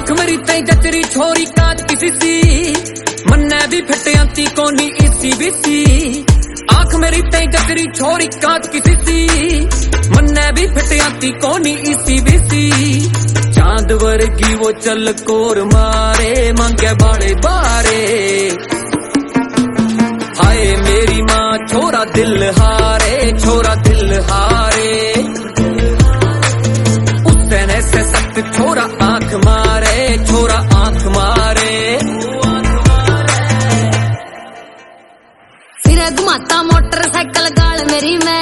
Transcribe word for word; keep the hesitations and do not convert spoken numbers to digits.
आंख मेरी तई जचरी छोरी काच किसी सी मन्ने भी फटियांती कोनी इसी बिसी। आंख मेरी तई जचरी छोरी काच किसी सी मन्ने भी फटियांती कोनी इसी बिसी। चांद वर्गी वो चल कोर मारे मांगे बाड़े बारे। हाय मेरी माँ छोरा दिल हारे छोरा दिल